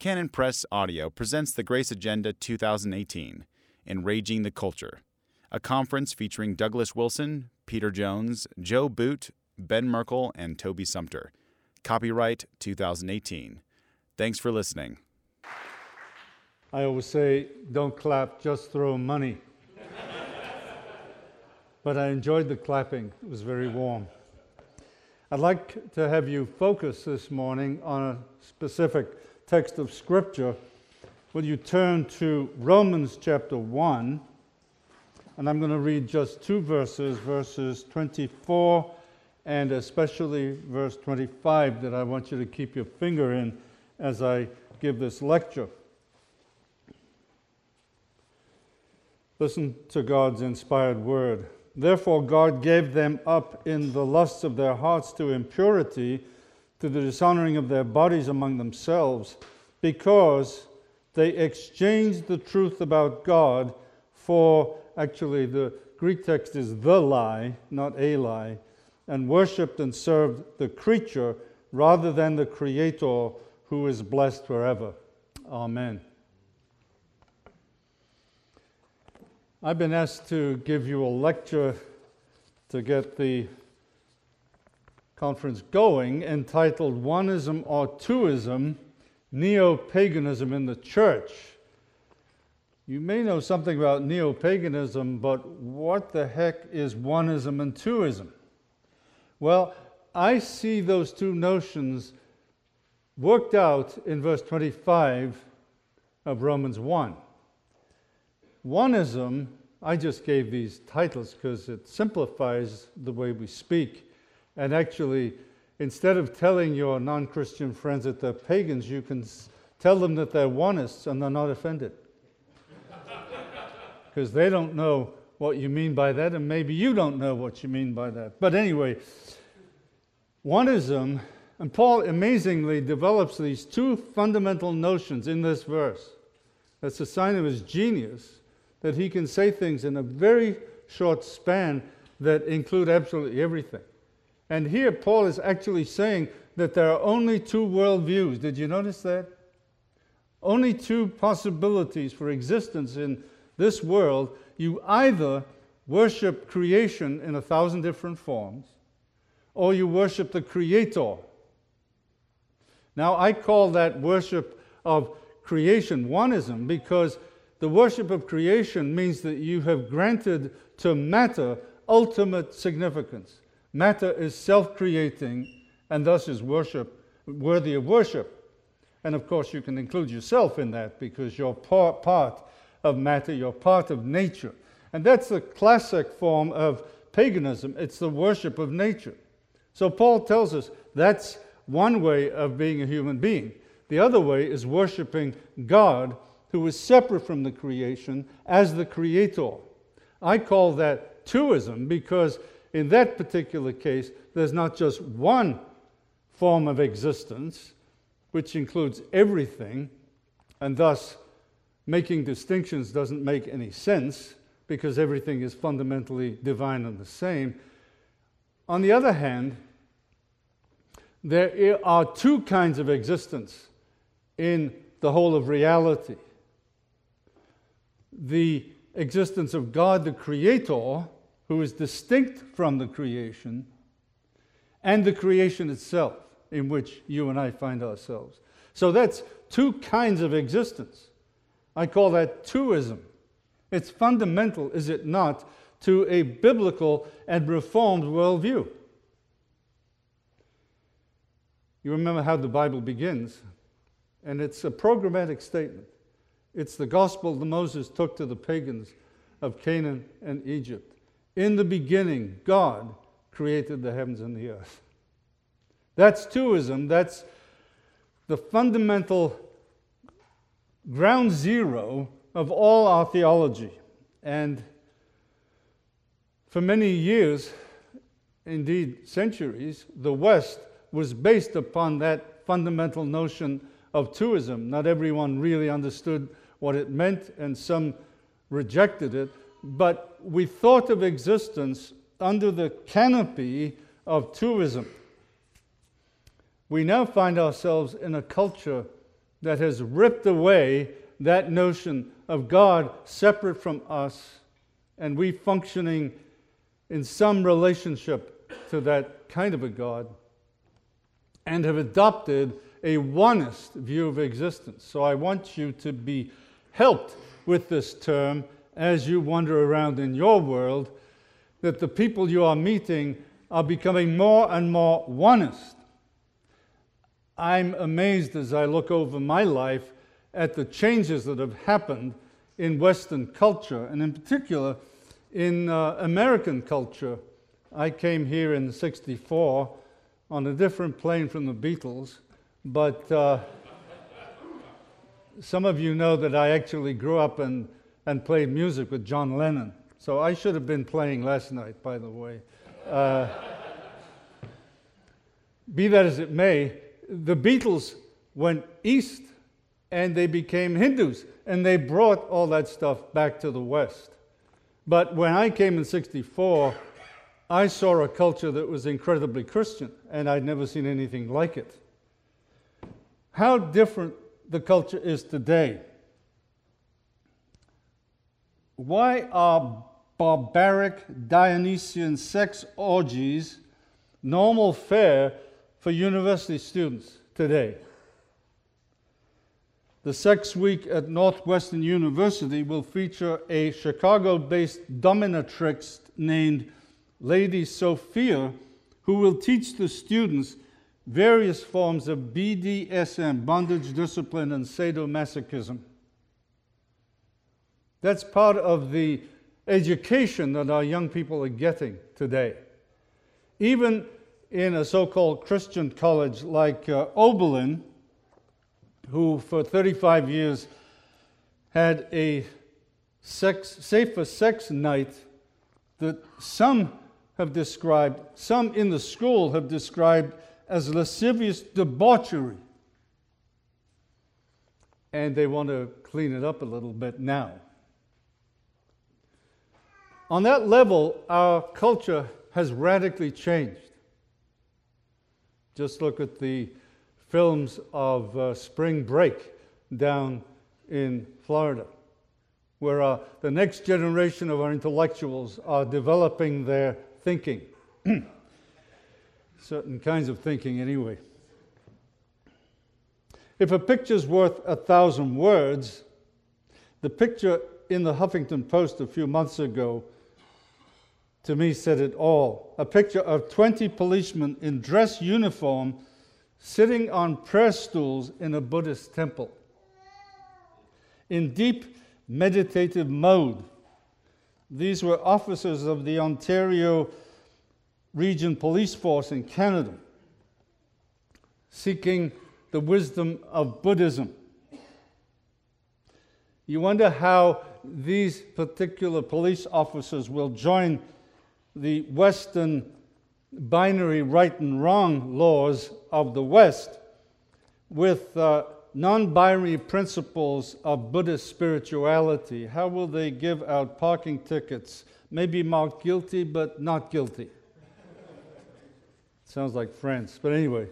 Canon Press Audio presents the Grace Agenda 2018, Enraging the Culture, a conference featuring Douglas Wilson, Peter Jones, Joe Boot, Ben Merkel, and Toby Sumter. Copyright 2018. Thanks for listening. I always say, don't clap, just throw money. But I enjoyed the clapping. It was very warm. I'd like to have you focus this morning on a specific text of Scripture. Will you turn to Romans chapter 1, and I'm going to read just two verses, verses 24 and especially verse 25 that I want you to keep your finger in as I give this lecture. Listen to God's inspired word. Therefore God gave them up in the lusts of their hearts to impurity, to the dishonoring of their bodies among themselves, because they exchanged the truth about God for, actually the Greek text is the lie, not a lie, and worshipped and served the creature rather than the Creator, who is blessed forever. Amen. I've been asked to give you a lecture to get the conference going entitled Oneism or Twoism, Neo-Paganism in the Church. You may know something about neo-paganism, but what the heck is oneism and twoism? Well, I see those two notions worked out in verse 25 of Romans 1. Oneism, I just gave these titles because it simplifies the way we speak. And actually, instead of telling your non-Christian friends that they're pagans, you can tell them that they're oneists and they're not offended. Because they don't know what you mean by that, and maybe you don't know what you mean by that. But anyway, oneism, and Paul amazingly develops these two fundamental notions in this verse. That's a sign of his genius, that he can say things in a very short span that include absolutely everything. And here Paul is actually saying that there are only two worldviews. Did you notice that? Only two possibilities for existence in this world. You either worship creation in 1,000 different forms, or you worship the Creator. Now, I call that worship of creation oneism because the worship of creation means that you have granted to matter ultimate significance. Matter is self-creating and thus is worthy of worship. And of course you can include yourself in that because you're part of matter, you're part of nature. And that's the classic form of paganism. It's the worship of nature. So Paul tells us that's one way of being a human being. The other way is worshiping God, who is separate from the creation, as the Creator. I call that twoism because in that particular case, there's not just one form of existence, which includes everything, and thus making distinctions doesn't make any sense because everything is fundamentally divine and the same. On the other hand, there are two kinds of existence in the whole of reality. The existence of God, the Creator, who is distinct from the creation, and the creation itself, in which you and I find ourselves. So that's two kinds of existence. I call that twoism. It's fundamental, is it not, to a biblical and reformed worldview. You remember how the Bible begins, and it's a programmatic statement. It's the gospel that Moses took to the pagans of Canaan and Egypt. In the beginning, God created the heavens and the earth. That's twoism. That's the fundamental ground zero of all our theology. And for many years, indeed centuries, the West was based upon that fundamental notion of twoism. Not everyone really understood what it meant, and some rejected it, but we thought of existence under the canopy of twoism. We now find ourselves in a culture that has ripped away that notion of God separate from us and we functioning in some relationship to that kind of a God, and have adopted a onist view of existence. So I want you to be helped with this term as you wander around in your world, that the people you are meeting are becoming more and more onist. I'm amazed as I look over my life at the changes that have happened in Western culture, and in particular in American culture. I came here in '64 on a different plane from the Beatles, but some of you know that I actually grew up and played music with John Lennon. So I should have been playing last night, by the way. Be that as it may, the Beatles went east and they became Hindus, and they brought all that stuff back to the West. But when I came in '64, I saw a culture that was incredibly Christian, and I'd never seen anything like it. How different the culture is today. Why are barbaric Dionysian sex orgies normal fare for university students today? The Sex Week at Northwestern University will feature a Chicago-based dominatrix named Lady Sophia, who will teach the students various forms of BDSM, bondage, discipline, and sadomasochism. That's part of the education that our young people are getting today. Even in a so-called Christian college like Oberlin, who for 35 years had a safer sex night that some have described, some in the school have described as lascivious debauchery. And they want to clean it up a little bit now. On that level, our culture has radically changed. Just look at the films of Spring Break down in Florida, where the next generation of our intellectuals are developing their thinking. Certain kinds of thinking, anyway. If a picture's worth 1,000 words, the picture in the Huffington Post a few months ago, to me, said it all. A picture of 20 policemen in dress uniform sitting on prayer stools in a Buddhist temple, in deep meditative mode. These were officers of the Ontario Region Police Force in Canada, seeking the wisdom of Buddhism. You wonder how these particular police officers will join the Western binary right and wrong laws of the West with non-binary principles of Buddhist spirituality. How will they give out parking tickets? Maybe marked guilty, but not guilty. Sounds like France, but anyway.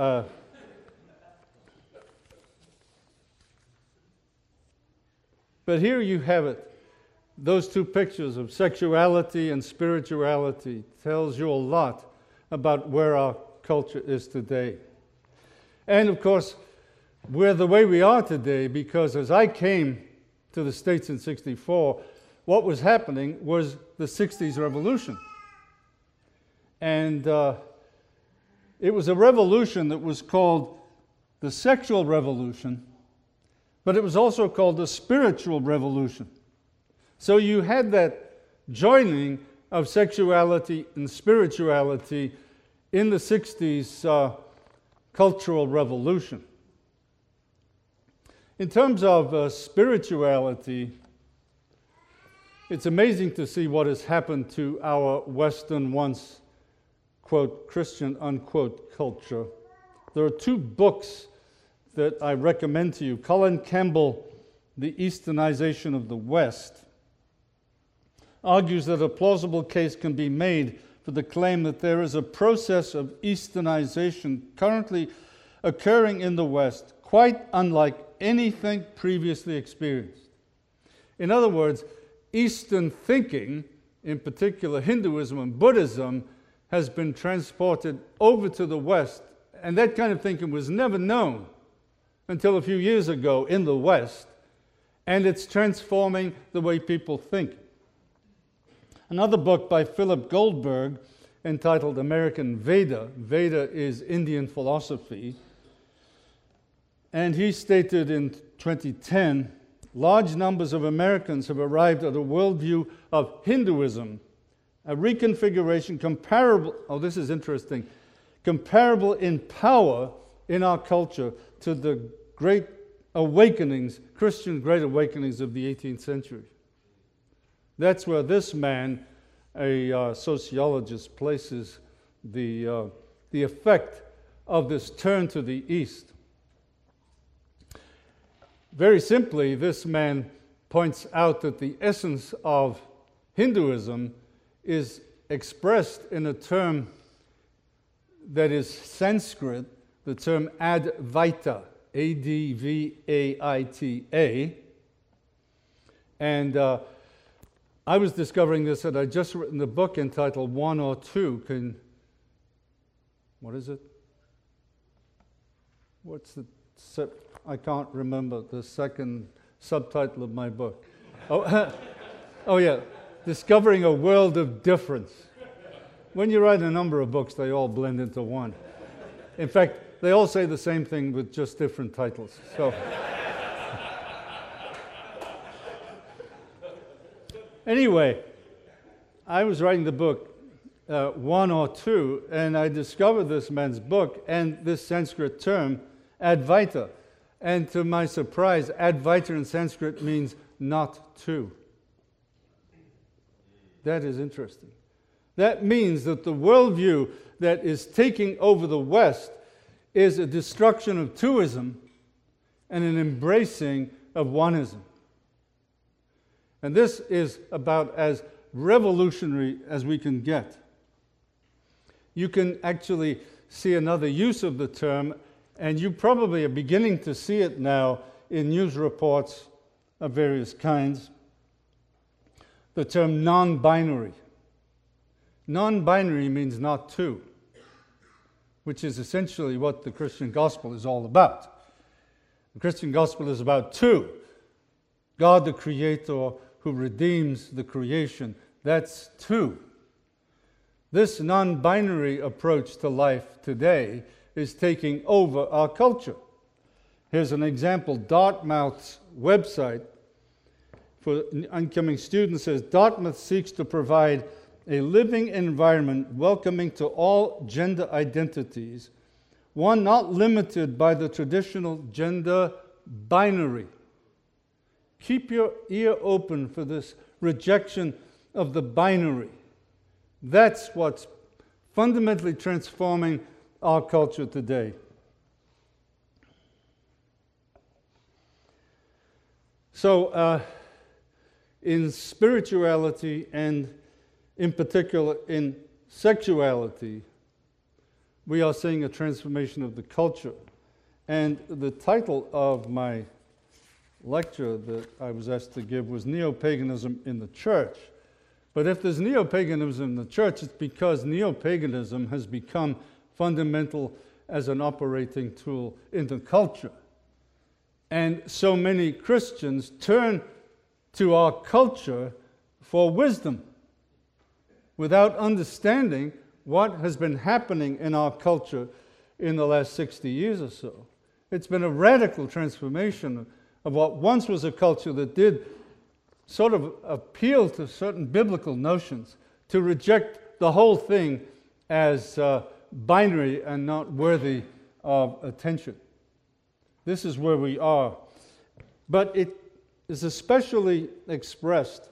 But here you have it. Those two pictures of sexuality and spirituality tells you a lot about where our culture is today. And of course, we're the way we are today because as I came to the States in '64, what was happening was the '60s revolution. And it was a revolution that was called the sexual revolution, but it was also called the spiritual revolution. So you had that joining of sexuality and spirituality in the '60s cultural revolution. In terms of spirituality, it's amazing to see what has happened to our Western once, quote, Christian, unquote, culture. There are two books that I recommend to you. Colin Campbell, The Easternization of the West, argues that a plausible case can be made for the claim that there is a process of Easternization currently occurring in the West quite unlike anything previously experienced. In other words, Eastern thinking, in particular Hinduism and Buddhism, has been transported over to the West, and that kind of thinking was never known until a few years ago in the West, and it's transforming the way people think. Another book by Philip Goldberg entitled American Veda. Veda is Indian philosophy. And he stated in 2010, large numbers of Americans have arrived at a worldview of Hinduism, a reconfiguration comparable, oh, this is interesting, comparable in power in our culture to the great awakenings, Christian great awakenings of the 18th century. That's where this man, a sociologist, places the effect of this turn to the East. Very simply, this man points out that the essence of Hinduism is expressed in a term that is Sanskrit, the term Advaita, A-D-V-A-I-T-A. And I was discovering this, and I'd just written a book entitled One or Two. What is it? I can't remember the second subtitle of my book. Oh, oh yeah, Discovering a World of Difference. When you write a number of books, they all blend into one. In fact, they all say the same thing with just different titles. So. Anyway, I was writing the book, One or Two, and I discovered this man's book and this Sanskrit term, Advaita. And to my surprise, Advaita in Sanskrit means not two. That is interesting. That means that the worldview that is taking over the West is a destruction of twoism and an embracing of oneism. And this is about as revolutionary as we can get. You can actually see another use of the term, and you probably are beginning to see it now in news reports of various kinds. The term non-binary. Non-binary means not two, which is essentially what the Christian gospel is all about. The Christian gospel is about two. God the Creator who redeems the creation. That's two. This non-binary approach to life today is taking over our culture. Here's an example. Dartmouth's website for incoming students says, Dartmouth seeks to provide a living environment welcoming to all gender identities, one not limited by the traditional gender binary. Keep your ear open for this rejection of the binary. That's what's fundamentally transforming our culture today. So, in spirituality and in particular in sexuality, we are seeing a transformation of the culture. And the title of my lecture that I was asked to give was Neo-Paganism in the Church. But if there's neo-paganism in the church, it's because neo-paganism has become fundamental as an operating tool in the culture. And so many Christians turn to our culture for wisdom without understanding what has been happening in our culture in the last 60 years or so. It's been a radical transformation of what once was a culture that did sort of appeal to certain biblical notions, to reject the whole thing as binary and not worthy of attention. This is where we are. But it is especially expressed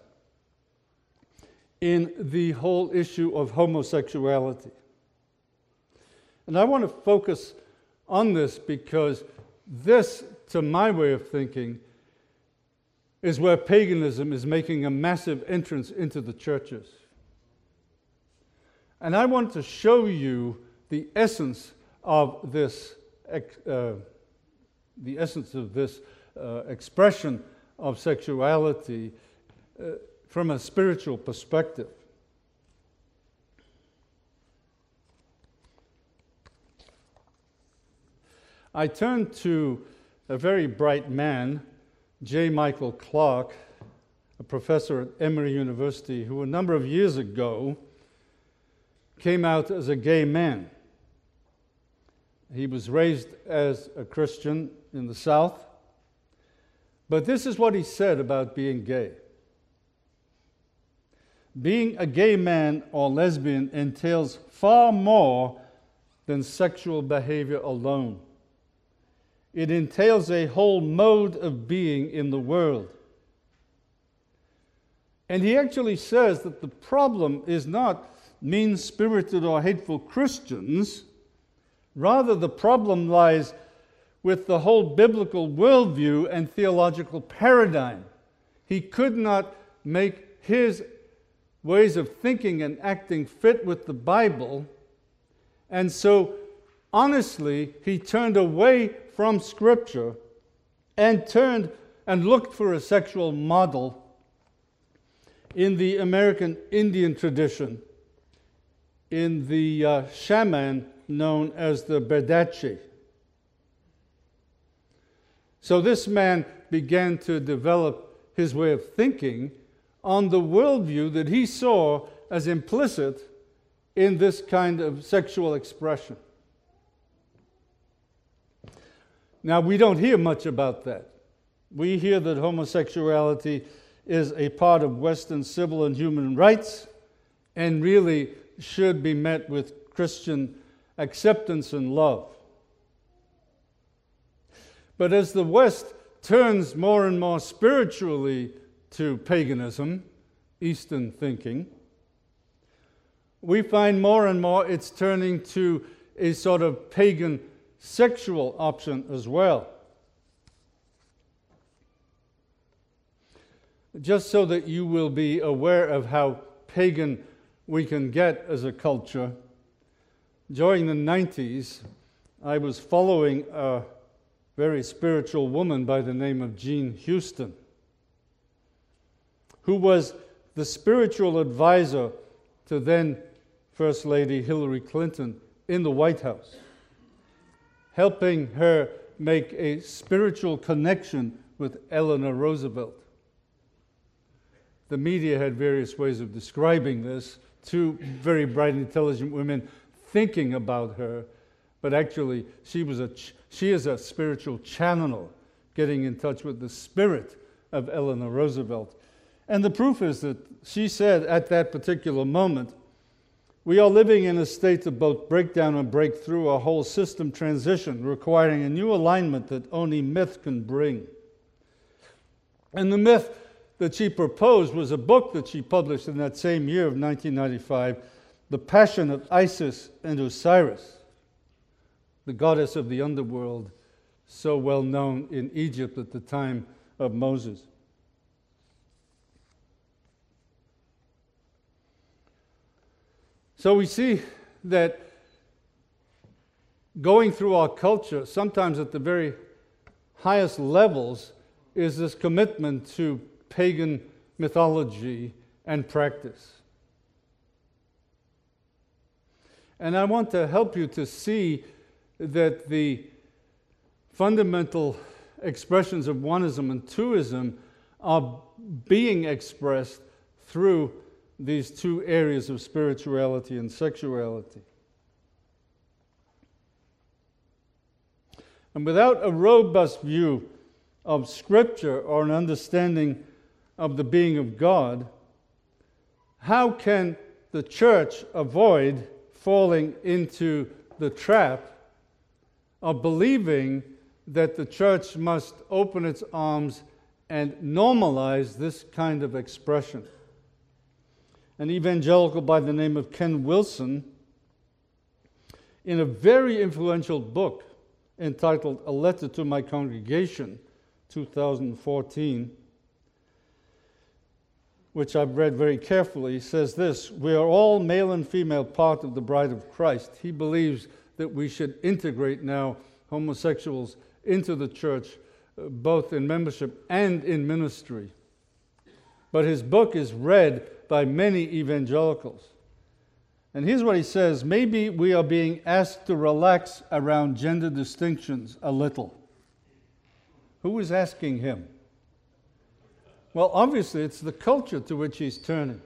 in the whole issue of homosexuality. And I want to focus on this because this, to my way of thinking, is where paganism is making a massive entrance into the churches. And I want to show you the essence of this the essence of this expression of sexuality from a spiritual perspective. I turned to a very bright man, J. Michael Clark, a professor at Emory University, who a number of years ago came out as a gay man. He was raised as a Christian in the South, but this is what he said about being gay. Being a gay man or lesbian entails far more than sexual behavior alone. It entails a whole mode of being in the world. And he actually says that the problem is not mean-spirited or hateful Christians. Rather, the problem lies with the whole biblical worldview and theological paradigm. He could not make his ways of thinking and acting fit with the Bible, and so honestly, he turned away from Scripture and turned and looked for a sexual model in the American Indian tradition, in the shaman known as the Berdacci. So this man began to develop his way of thinking on the worldview that he saw as implicit in this kind of sexual expression. Now, we don't hear much about that. We hear that homosexuality is a part of Western civil and human rights and really should be met with Christian acceptance and love. But as the West turns more and more spiritually to paganism, Eastern thinking, we find more and more it's turning to a sort of pagan sexual option as well. Just so that you will be aware of how pagan we can get as a culture, during the 90s, I was following a very spiritual woman by the name of Jean Houston, who was the spiritual advisor to then First Lady Hillary Clinton in the White House, helping her make a spiritual connection with Eleanor Roosevelt. The media had various ways of describing this, two very bright, intelligent women thinking about her, but actually she is a spiritual channel getting in touch with the spirit of Eleanor Roosevelt. And the proof is that she said at that particular moment, we are living in a state of both breakdown and breakthrough, a whole system transition requiring a new alignment that only myth can bring. And the myth that she proposed was a book that she published in that same year of 1995, The Passion of Isis and Osiris, the goddess of the underworld, so well known in Egypt at the time of Moses. So we see that going through our culture, sometimes at the very highest levels, is this commitment to pagan mythology and practice. And I want to help you to see that the fundamental expressions of oneism and twoism are being expressed through these two areas of spirituality and sexuality. And without a robust view of Scripture or an understanding of the being of God, how can the church avoid falling into the trap of believing that the church must open its arms and normalize this kind of expression? An evangelical by the name of Ken Wilson, in a very influential book entitled A Letter to My Congregation, 2014, which I've read very carefully, says this: we are all male and female part of the bride of Christ. He believes that we should integrate now homosexuals into the church, both in membership and in ministry. But his book is read by many evangelicals. And here's what he says: maybe we are being asked to relax around gender distinctions a little. Who is asking him? Well, obviously, it's the culture to which he's turning.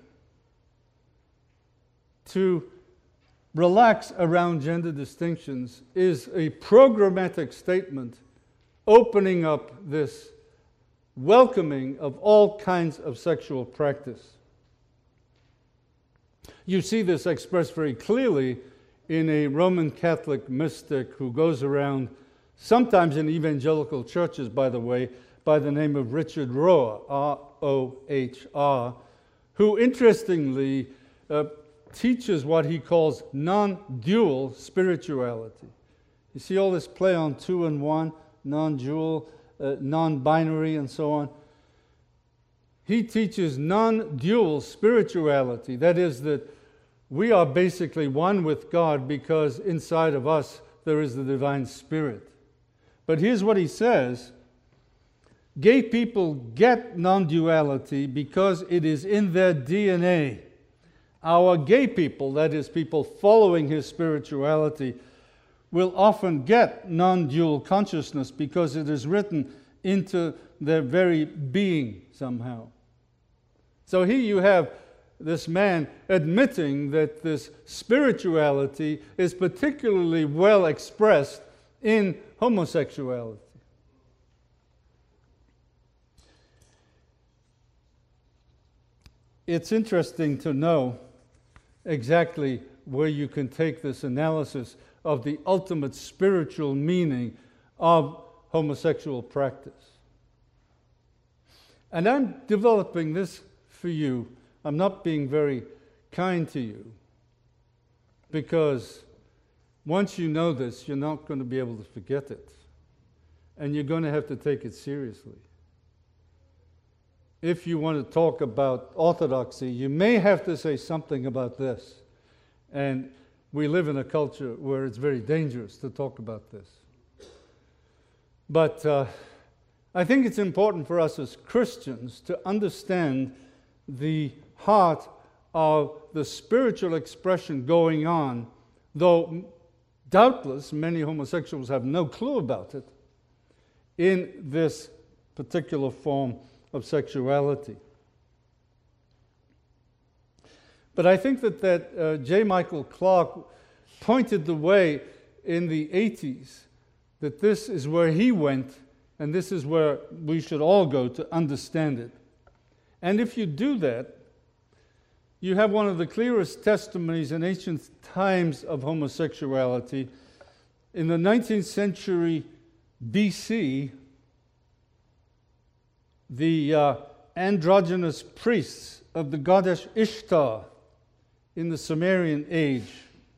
To relax around gender distinctions is a programmatic statement opening up this welcoming of all kinds of sexual practice. You see this expressed very clearly in a Roman Catholic mystic who goes around, sometimes in evangelical churches, by the way, by the name of Richard Rohr, R-O-H-R, who interestingly teaches what he calls non-dual spirituality. You see all this play on two and one, non-dual, non-binary, and so on. He teaches non-dual spirituality. That is, that we are basically one with God because inside of us there is the divine spirit. But here's what he says: gay people get non-duality because it is in their DNA. Our gay people, that is, people following his spirituality, will often get non-dual consciousness because it is written into their very being somehow. So here you have this man admitting that this spirituality is particularly well expressed in homosexuality. It's interesting to know exactly where you can take this analysis of the ultimate spiritual meaning of homosexual practice. And I'm developing this for you. I'm not being very kind to you, because once you know this, you're not going to be able to forget it. And you're going to have to take it seriously. If you want to talk about orthodoxy, you may have to say something about this. And we live in a culture where it's very dangerous to talk about this. But I think it's important for us as Christians to understand the heart of the spiritual expression going on, though doubtless many homosexuals have no clue about it, in this particular form of sexuality. But I think that J. Michael Clark pointed the way in the 80s, that this is where he went, and this is where we should all go to understand it. And if you do that, you have one of the clearest testimonies in ancient times of homosexuality. In the 19th century BC, the androgynous priests of the goddess Ishtar in the Sumerian age,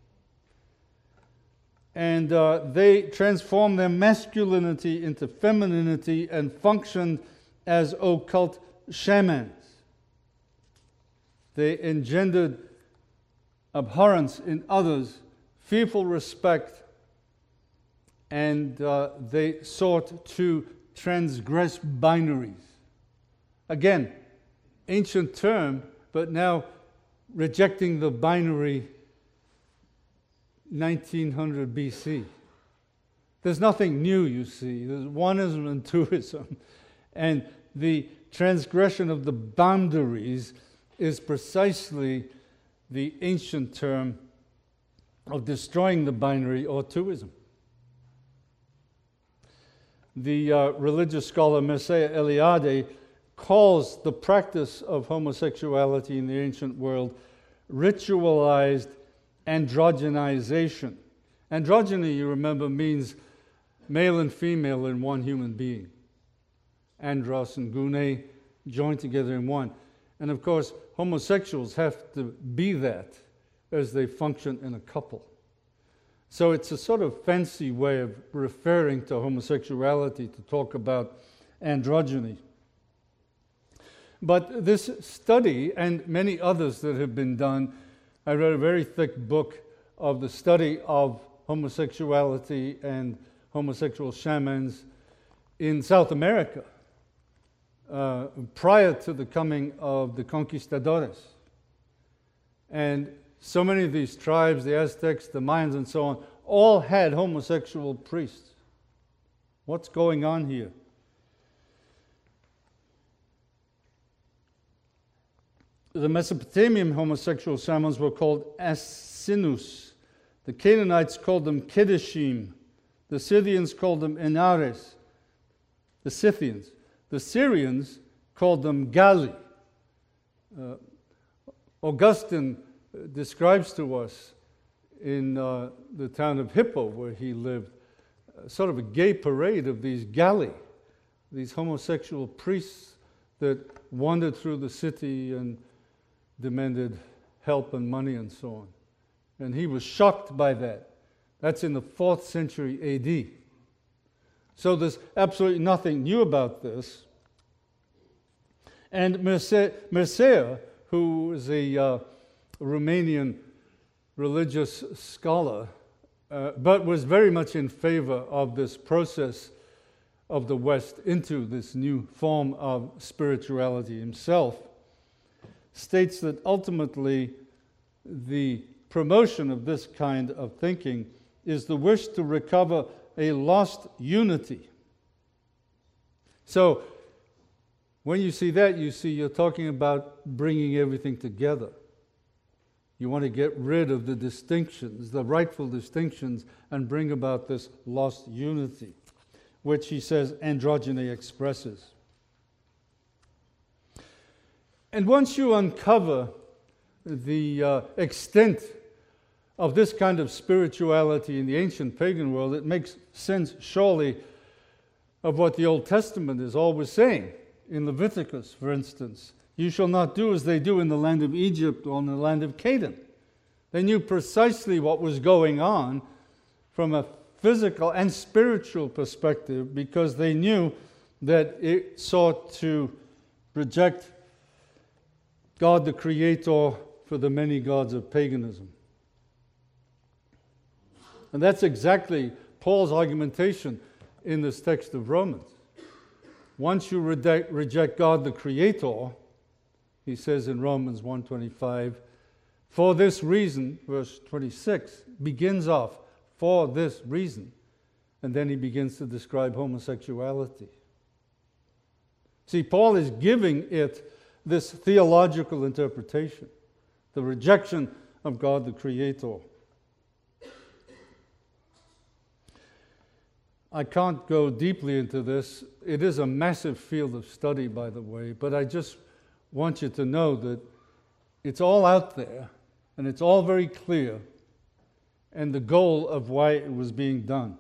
and they transformed their masculinity into femininity and functioned as occult shamans. They engendered abhorrence in others, fearful respect, and they sought to transgress binaries. Again, ancient term, but now rejecting the binary 1900 BC. There's nothing new, you see. There's oneism and twoism. And the transgression of the boundaries is precisely the ancient term of destroying the binary, or twoism. The religious scholar Mircea Eliade calls the practice of homosexuality in the ancient world ritualized androgenization. Androgyny, you remember, means male and female in one human being. Andros and gune joined together in one. And of course, homosexuals have to be that as they function in a couple. So it's a sort of fancy way of referring to homosexuality to talk about androgyny. But this study, and many others that have been done, I read a very thick book of the study of homosexuality and homosexual shamans in South America prior to the coming of the conquistadores. And so many of these tribes, the Aztecs, the Mayans, and so on, all had homosexual priests. What's going on here? The Mesopotamian homosexual shamans were called Asinus. The Canaanites called them Kedeschim. The Scythians called them Enares. The Scythians. The Syrians called them Gali. Augustine describes to us in the town of Hippo, where he lived, sort of a gay parade of these Gali, these homosexual priests that wandered through the city and demanded help and money and so on. And he was shocked by that. That's in the 4th century AD. So there's absolutely nothing new about this. And Mircea, who is a Romanian religious scholar, but was very much in favor of this process of the West into this new form of spirituality himself, states that ultimately the promotion of this kind of thinking is the wish to recover a lost unity. So when you see that, you're talking about bringing everything together. You want to get rid of the distinctions, the rightful distinctions, and bring about this lost unity, which he says androgyny expresses. And once you uncover the extent of this kind of spirituality in the ancient pagan world, it makes sense, surely, of what the Old Testament is always saying. In Leviticus, for instance, you shall not do as they do in the land of Egypt or in the land of Canaan. They knew precisely what was going on from a physical and spiritual perspective, because they knew that it sought to reject God the Creator for the many gods of paganism. And that's exactly Paul's argumentation in this text of Romans. Once you reject God the Creator, he says in Romans 1:25, for this reason, verse 26, begins off, for this reason, and then he begins to describe homosexuality. See, Paul is giving it this theological interpretation, the rejection of God the Creator. I can't go deeply into this. It is a massive field of study, by the way, but I just want you to know that it's all out there, and it's all very clear, and the goal of why it was being done.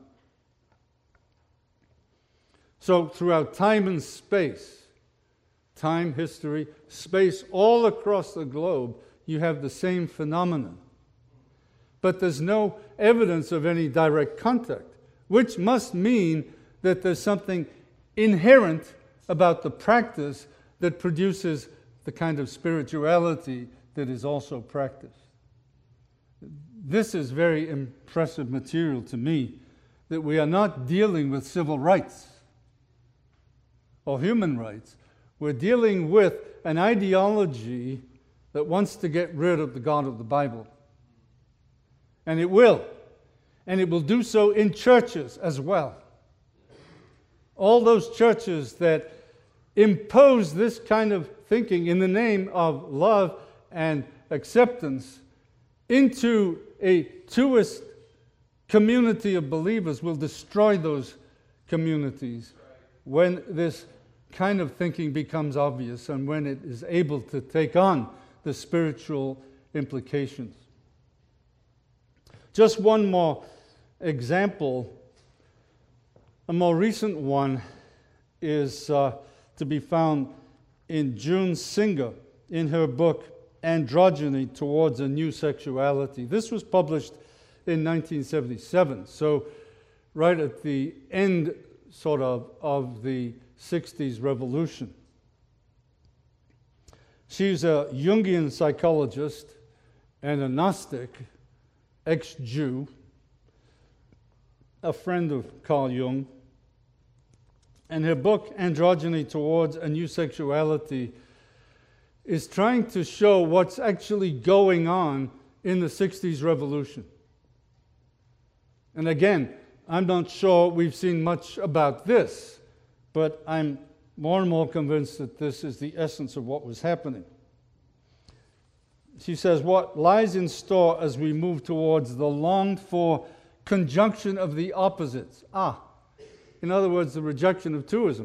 So throughout time and space, time, history, space, all across the globe, you have the same phenomenon. But there's no evidence of any direct contact, which must mean that there's something inherent about the practice that produces the kind of spirituality that is also practiced. This is very impressive material to me, that we are not dealing with civil rights or human rights. We're dealing with an ideology that wants to get rid of the God of the Bible. And it will. And it will do so in churches as well. All those churches that impose this kind of thinking in the name of love and acceptance into a twoist community of believers will destroy those communities when this kind of thinking becomes obvious and when it is able to take on the spiritual implications. Just one more example. A more recent one is to be found in June Singer in her book Androgyny Towards a New Sexuality. This was published in 1977, so right at the end sort of the 60s revolution. She's a Jungian psychologist and a Gnostic, ex-Jew, a friend of Carl Jung, and her book, Androgyny Towards a New Sexuality, is trying to show what's actually going on in the 60s revolution. And again, I'm not sure we've seen much about this, but I'm more and more convinced that this is the essence of what was happening. She says, what lies in store as we move towards the longed-for conjunction of the opposites? In other words, the rejection of twoism.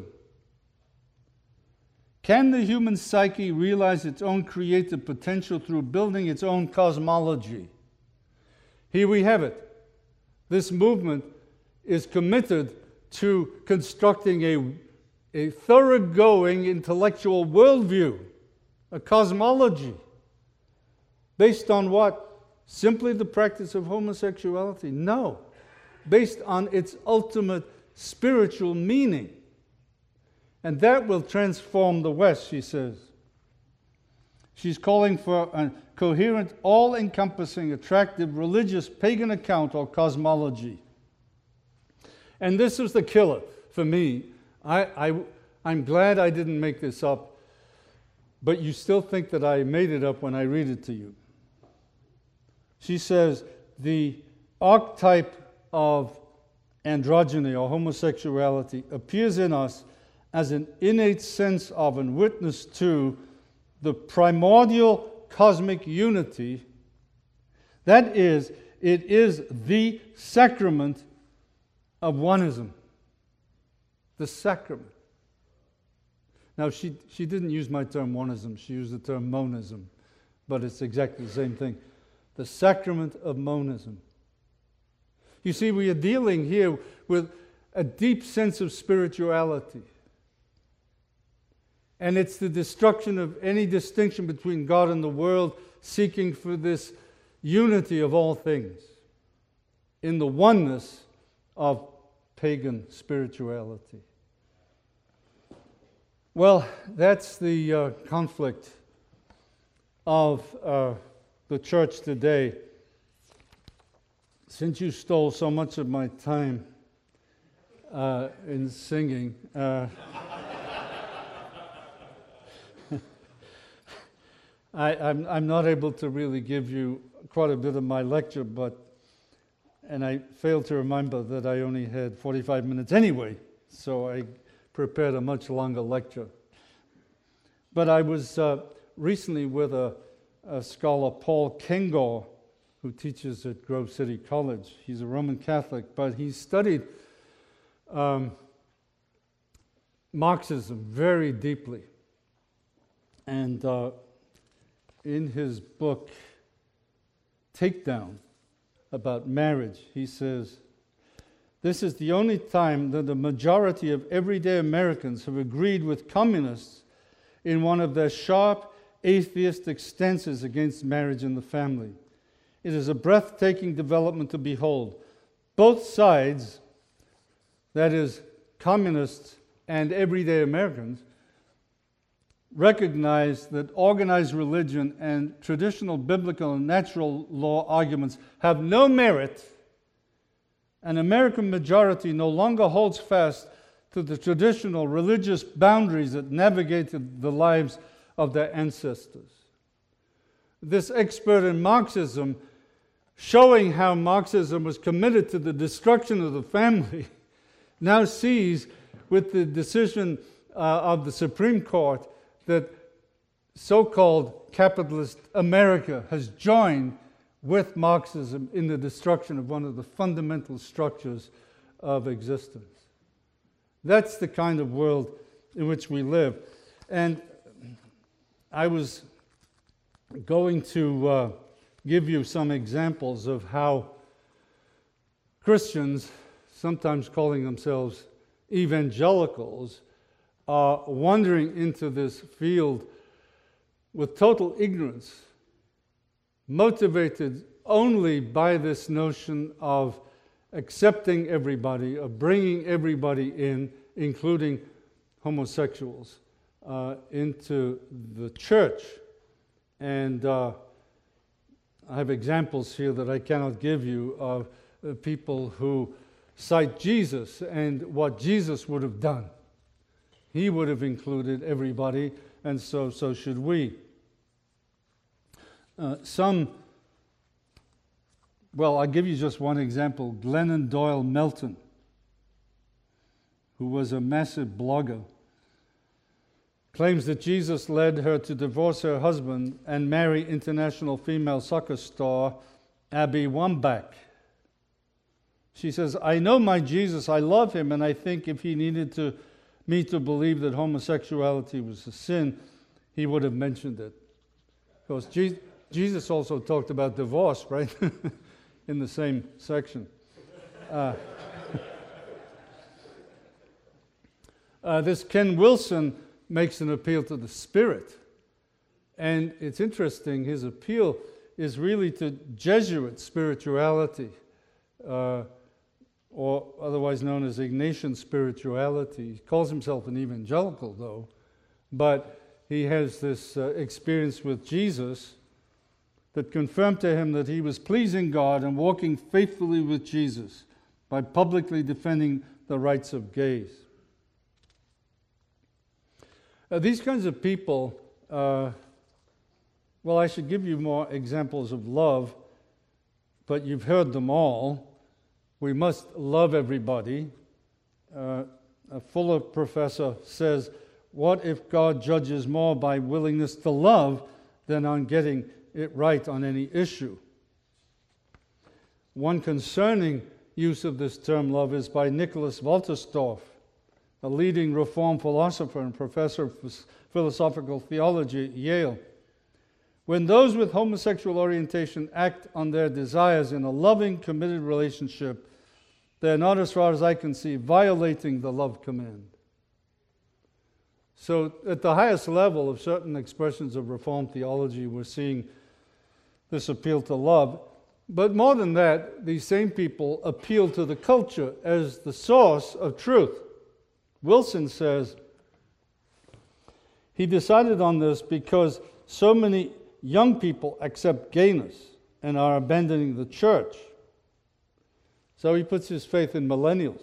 Can the human psyche realize its own creative potential through building its own cosmology? Here we have it. This movement is committed to constructing a thoroughgoing intellectual worldview, a cosmology, based on what? Simply the practice of homosexuality? No. Based on its ultimate spiritual meaning. And that will transform the West, she says. She's calling for a coherent, all-encompassing, attractive, religious, pagan account or cosmology. And this was the killer for me. I'm glad I didn't make this up, but you still think that I made it up when I read it to you. She says, the archetype of androgyny or homosexuality appears in us as an innate sense of and witness to the primordial cosmic unity. That is, it is the sacrament of oneism. The sacrament. Now, she didn't use my term oneism, she used the term monism, but it's exactly the same thing. The sacrament of monism. You see, we are dealing here with a deep sense of spirituality. And it's the destruction of any distinction between God and the world, seeking for this unity of all things in the oneness of pagan spirituality. Well, that's the conflict of the church today. Since you stole so much of my time in singing, I'm not able to really give you quite a bit of my lecture, and I failed to remember that I only had 45 minutes anyway, so I prepared a much longer lecture. But I was recently with a scholar, Paul Kengor, who teaches at Grove City College. He's a Roman Catholic, but he studied Marxism very deeply. And in his book, Takedown, about marriage, he says, this is the only time that the majority of everyday Americans have agreed with communists in one of their sharp atheistic stances against marriage and the family. It is a breathtaking development to behold. Both sides, that is, communists and everyday Americans, recognize that organized religion and traditional biblical and natural law arguments have no merit. An American majority no longer holds fast to the traditional religious boundaries that navigated the lives of their ancestors. This expert in Marxism, showing how Marxism was committed to the destruction of the family, now sees with the decision of the Supreme Court that so-called capitalist America has joined with Marxism in the destruction of one of the fundamental structures of existence. That's the kind of world in which we live. And I was going to give you some examples of how Christians, sometimes calling themselves evangelicals, are wandering into this field with total ignorance, motivated only by this notion of accepting everybody, of bringing everybody in, including homosexuals, into the church. And I have examples here that I cannot give you of people who cite Jesus and what Jesus would have done. He would have included everybody, and so should we. I'll give you just one example. Glennon Doyle Melton, who was a massive blogger, claims that Jesus led her to divorce her husband and marry international female soccer star Abby Wambach. She says, "I know my Jesus, I love him, and I think if he needed me to believe that homosexuality was a sin, he would have mentioned it." Of course, Jesus also talked about divorce, right? In the same section. This Ken Wilson makes an appeal to the Spirit. And it's interesting, his appeal is really to Jesuit spirituality, or otherwise known as Ignatian spirituality. He calls himself an evangelical, though, but he has this experience with Jesus that confirmed to him that he was pleasing God and walking faithfully with Jesus by publicly defending the rights of gays. These kinds of people, I should give you more examples of love, but you've heard them all. We must love everybody. A Fuller professor says, what if God judges more by willingness to love than on getting it right on any issue? One concerning use of this term love is by Nicholas Wolterstorff, a leading Reformed philosopher and professor of philosophical theology at Yale. When those with homosexual orientation act on their desires in a loving, committed relationship, they're not, as far as I can see, violating the love command. So at the highest level of certain expressions of Reformed theology, we're seeing this appeal to love. But more than that, these same people appeal to the culture as the source of truth. Wilson says, he decided on this because so many young people accept gayness and are abandoning the church. So he puts his faith in millennials,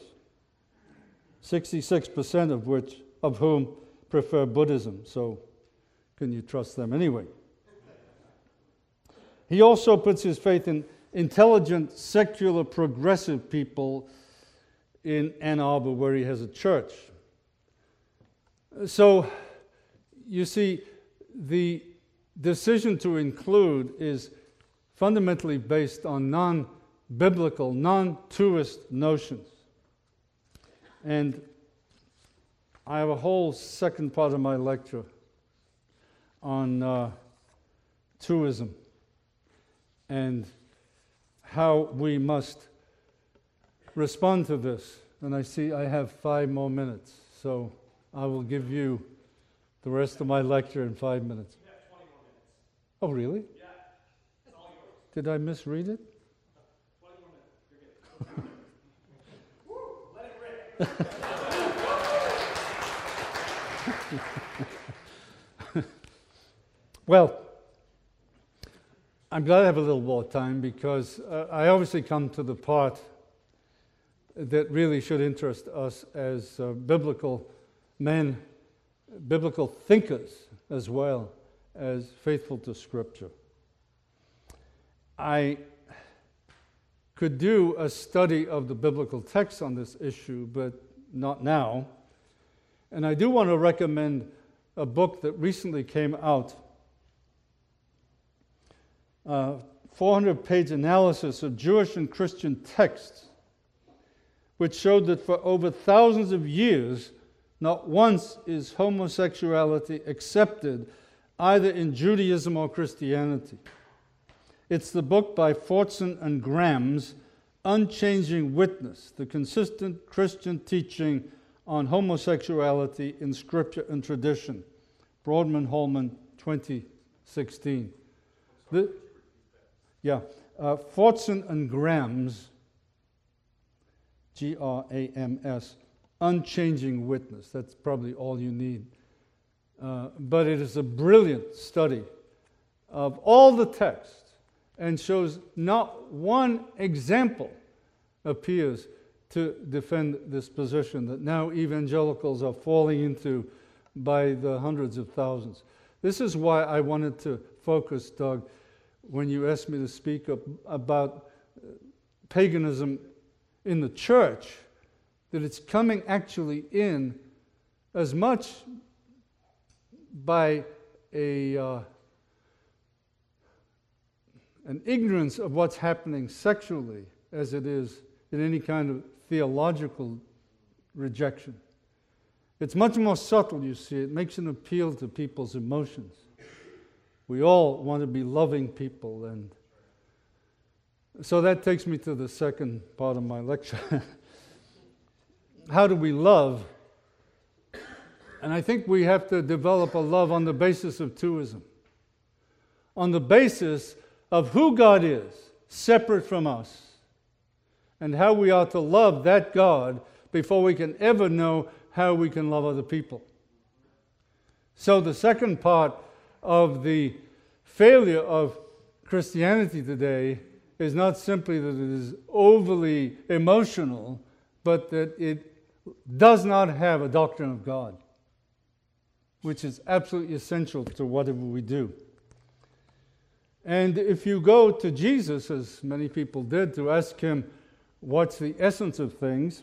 66% of whom prefer Buddhism. So can you trust them anyway? He also puts his faith in intelligent, secular, progressive people in Ann Arbor, where he has a church. So, you see, the decision to include is fundamentally based on non-biblical, non-tourist notions. And I have a whole second part of my lecture on tourism and how we must respond to this. And I see I have 5 more minutes, so I will give you the rest of my lecture in 5 minutes. You have 20 more minutes. Oh, really? Yeah, it's all yours. Did I misread it? 20 more minutes. You're good. Woo, let it rip. Well, I'm glad I have a little more time because I obviously come to the part that really should interest us as biblical men, biblical thinkers as well as faithful to Scripture. I could do a study of the biblical text on this issue, but not now. And I do want to recommend a book that recently came out, 400-page analysis of Jewish and Christian texts, which showed that for over thousands of years, not once is homosexuality accepted either in Judaism or Christianity. It's the book by Fortson and Grams, Unchanging Witness, the consistent Christian teaching on homosexuality in Scripture and Tradition. Broadman Holman, 2016. Fortson and Grams, Grams, Unchanging Witness. That's probably all you need. But it is a brilliant study of all the text and shows not one example appears to defend this position that now evangelicals are falling into by the hundreds of thousands. This is why I wanted to focus, Doug, when you asked me to speak about paganism in the church, that it's coming actually in as much by an ignorance of what's happening sexually as it is in any kind of theological rejection. It's much more subtle, you see. It makes an appeal to people's emotions. We all want to be loving people, and so that takes me to the second part of my lecture. How do we love? And I think we have to develop a love on the basis of twoism, on the basis of who God is, separate from us, and how we are to love that God before we can ever know how we can love other people. So the second part of the failure of Christianity today is not simply that it is overly emotional, but that it does not have a doctrine of God, which is absolutely essential to whatever we do. And if you go to Jesus, as many people did, to ask him what's the essence of things,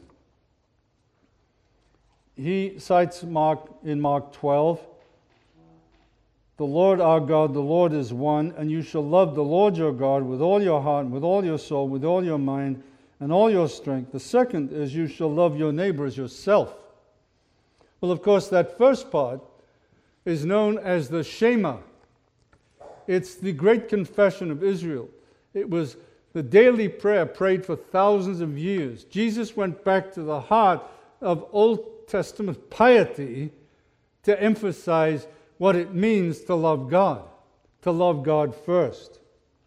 he cites Mark 12, "The Lord our God, the Lord is one, and you shall love the Lord your God with all your heart, and with all your soul, with all your mind, and all your strength. The second is you shall love your neighbor as yourself." Well, of course, that first part is known as the Shema. It's the great confession of Israel. It was the daily prayer prayed for thousands of years. Jesus went back to the heart of Old Testament piety to emphasize what it means to love God first.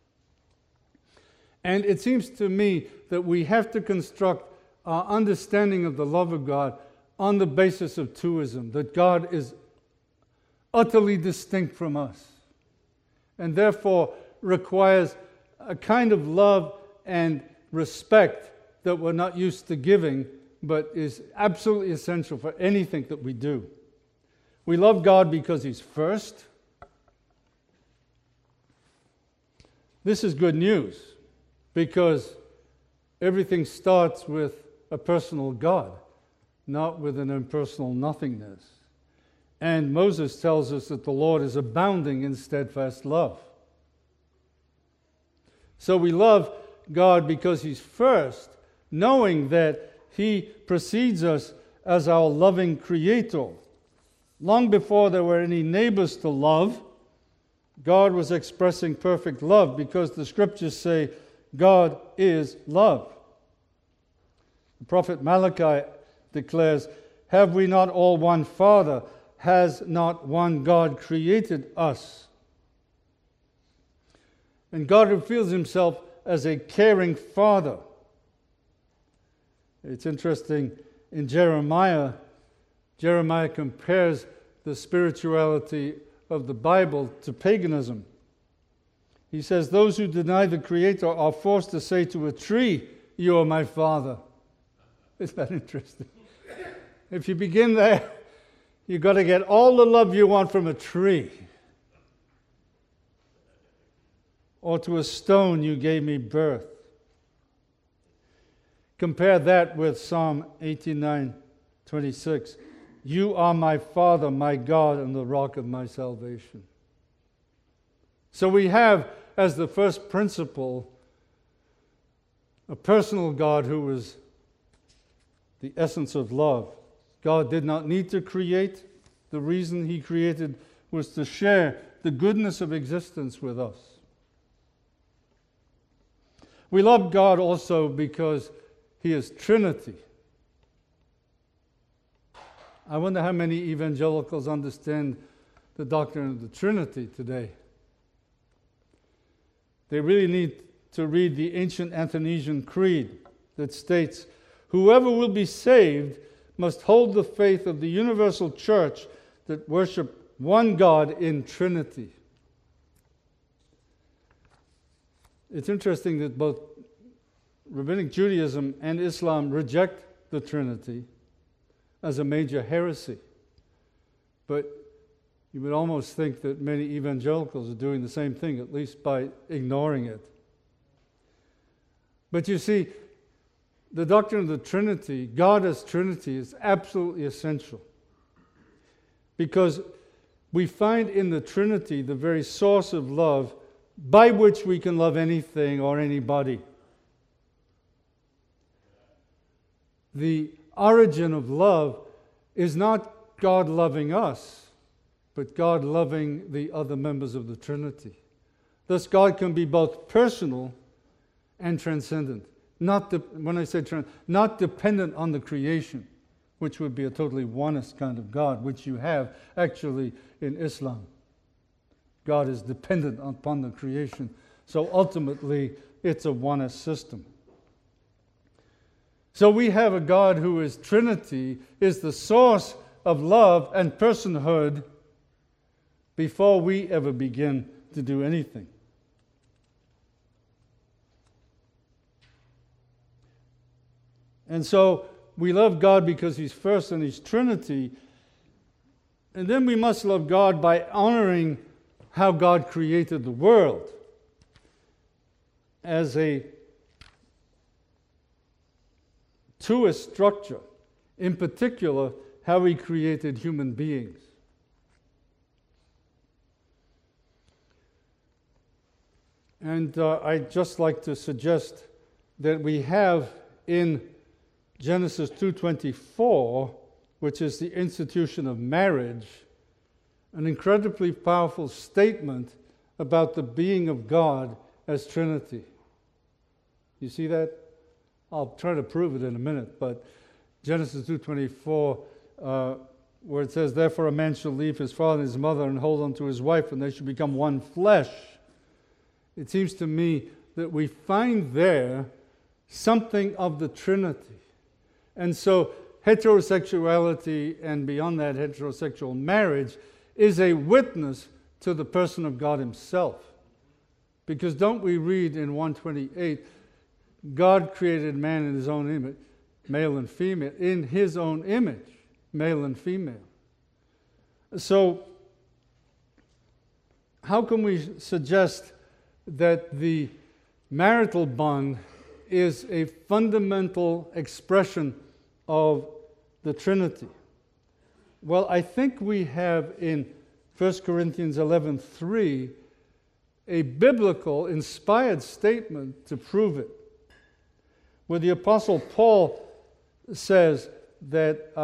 And it seems to me that we have to construct our understanding of the love of God on the basis of twoism, that God is utterly distinct from us, and therefore requires a kind of love and respect that we're not used to giving, but is absolutely essential for anything that we do. We love God because he's first. This is good news, because everything starts with a personal God, not with an impersonal nothingness. And Moses tells us that the Lord is abounding in steadfast love. So we love God because he's first, knowing that he precedes us as our loving creator. Long before there were any neighbors to love, God was expressing perfect love, because the scriptures say God is love. The prophet Malachi declares, "Have we not all one Father? Has not one God created us?" And God reveals himself as a caring Father. It's interesting, in Jeremiah compares the spirituality of the Bible to paganism. He says, "Those who deny the Creator are forced to say to a tree, 'You are my Father.'" Isn't that interesting? If you begin there, you've got to get all the love you want from a tree. Or to a stone, "You gave me birth." Compare that with Psalm 89:26. "You are my Father, my God, and the rock of my salvation." So we have, as the first principle, a personal God who is the essence of love. God did not need to create. The reason he created was to share the goodness of existence with us. We love God also because he is Trinity. I wonder how many evangelicals understand the doctrine of the Trinity today. They really need to read the ancient Athanasian Creed that states, "Whoever will be saved must hold the faith of the universal church that worship one God in Trinity." It's interesting that both Rabbinic Judaism and Islam reject the Trinity as a major heresy. But you would almost think that many evangelicals are doing the same thing, at least by ignoring it. But you see, the doctrine of the Trinity, God as Trinity, is absolutely essential. Because we find in the Trinity the very source of love by which we can love anything or anybody. The origin of love is not God loving us, but God loving the other members of the Trinity. Thus, God can be both personal and transcendent. When I say not dependent on the creation, which would be a totally onist kind of God, which you have actually in Islam. God is dependent upon the creation. So ultimately, it's a onist system. So we have a God who is Trinity, is the source of love and personhood before we ever begin to do anything. And so we love God because He's first and He's Trinity. And then we must love God by honoring how God created the world as a two-ist structure. In particular, how He created human beings. And I'd just like to suggest that we have in Genesis 2:24, which is the institution of marriage, an incredibly powerful statement about the being of God as Trinity. You see that? I'll try to prove it in a minute, but Genesis 2:24, where it says, "Therefore a man shall leave his father and his mother and hold on to his wife, and they shall become one flesh." It seems to me that we find there something of the Trinity. And so heterosexuality, and beyond that, heterosexual marriage, is a witness to the person of God Himself. Because don't we read in 1:28, God created man in His own image, male and female, in His own image, male and female. So how can we suggest that the marital bond is a fundamental expression of the Trinity? Well, I think we have in 1 Corinthians 11:3 a biblical inspired statement to prove it, where the Apostle Paul says that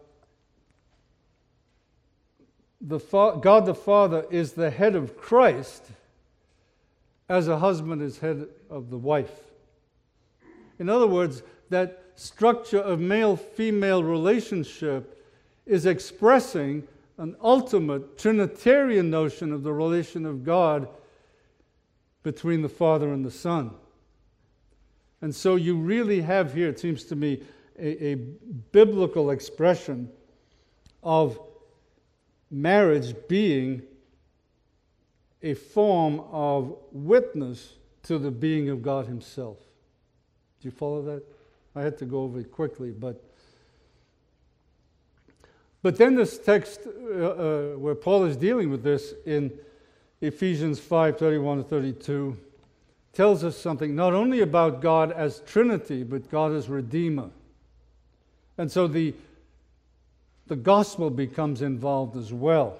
God the Father is the head of Christ, as a husband is head of the wife. In other words, that structure of male-female relationship is expressing an ultimate Trinitarian notion of the relation of God between the Father and the Son. And so you really have here, it seems to me, a biblical expression of marriage being a form of witness to the being of God Himself. Do you follow that? I had to go over it quickly, but then this text where Paul is dealing with this in Ephesians 5:31-32 tells us something not only about God as Trinity, but God as Redeemer. And so the gospel becomes involved as well.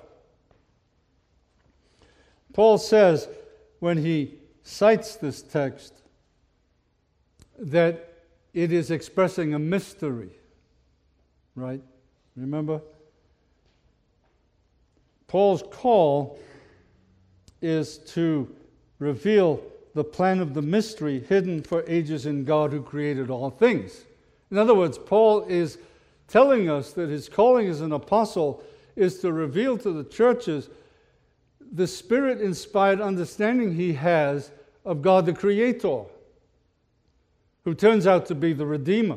Paul says, when he cites this text, that it is expressing a mystery, right? Remember? Paul's call is to reveal the plan of the mystery hidden for ages in God who created all things. In other words, Paul is telling us that his calling as an apostle is to reveal to the churches the Spirit-inspired understanding he has of God the Creator, who turns out to be the Redeemer.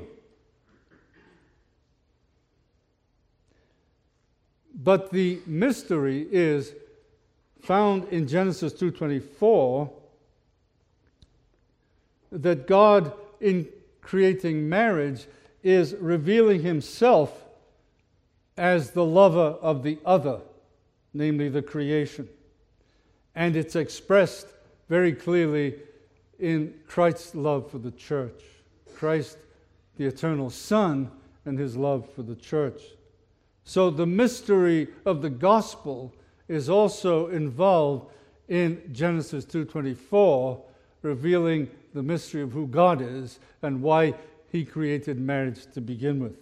But the mystery is found in Genesis 2:24, that God in creating marriage, is revealing himself as the lover of the other, namely the creation. And it's expressed very clearly in Christ's love for the church. Christ, the eternal Son, and his love for the church. So the mystery of the gospel is also involved in Genesis 2:24, revealing the mystery of who God is and why he created marriage to begin with.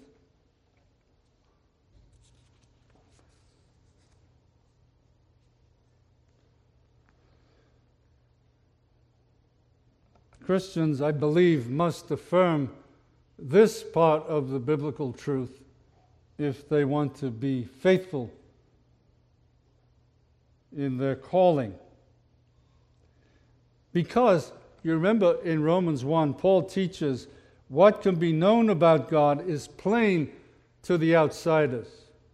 Christians, I believe, must affirm this part of the biblical truth if they want to be faithful in their calling. Because, you remember in Romans 1, Paul teaches what can be known about God is plain to the outsiders,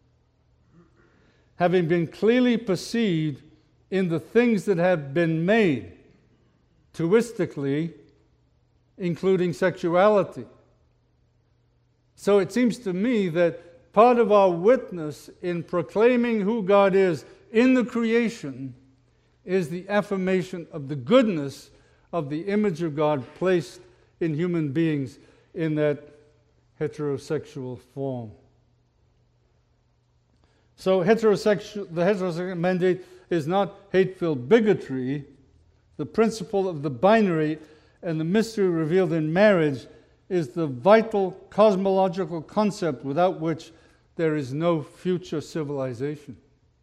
having been clearly perceived in the things that have been made, tuistically, including sexuality. So it seems to me that part of our witness in proclaiming who God is in the creation is the affirmation of the goodness of the image of God placed in human beings in that heterosexual form. So the heterosexual mandate is not hate-filled bigotry. The principle of the binary and the mystery revealed in marriage is the vital cosmological concept without which there is no future civilization.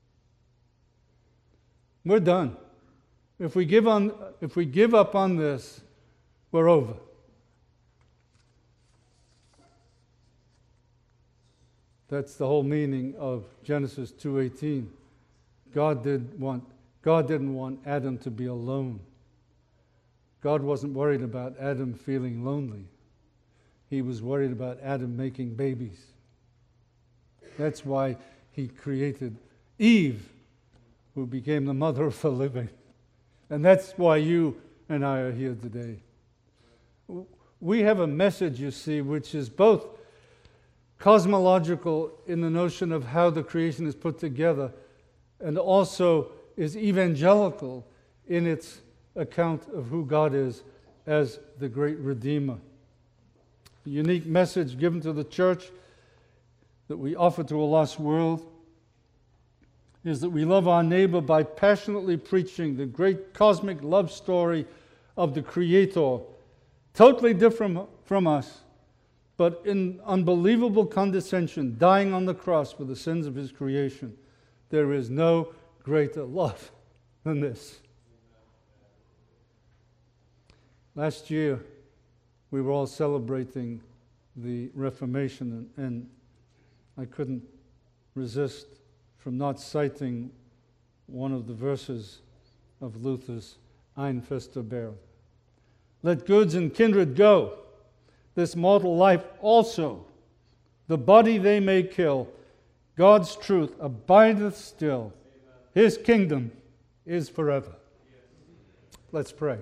We're done. If we give up on this, we're over. That's the whole meaning of Genesis 2:18. God didn't want Adam to be alone. God wasn't worried about Adam feeling lonely. He was worried about Adam making babies. That's why he created Eve, who became the mother of the living. And that's why you and I are here today. We have a message, you see, which is both cosmological in the notion of how the creation is put together, and also is evangelical in its account of who God is as the great Redeemer. The unique message given to the church that we offer to a lost world is that we love our neighbor by passionately preaching the great cosmic love story of the Creator, totally different from us, but in unbelievable condescension, dying on the cross for the sins of his creation. There is no greater love than this. Last year, we were all celebrating the Reformation, and I couldn't resist from not citing one of the verses of Luther's Ein fester Beer. Let goods and kindred go, this mortal life also. The body they may kill, God's truth abideth still. His kingdom is forever. Let's pray.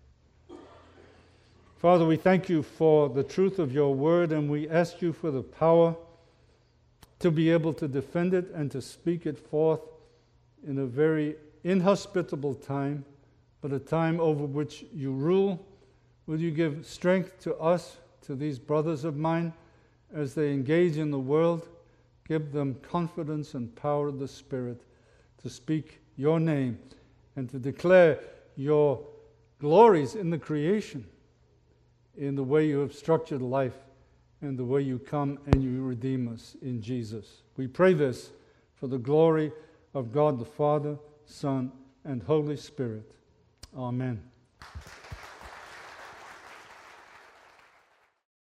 Father, we thank you for the truth of your word, and we ask you for the power to be able to defend it and to speak it forth in a very inhospitable time, but a time over which you rule. Will you give strength to us, to these brothers of mine, as they engage in the world? Give them confidence and power of the Spirit to speak your name and to declare your glories in the creation, in the way you have structured life, and the way you come and you redeem us in Jesus. We pray this for the glory of God the Father, Son, and Holy Spirit. Amen.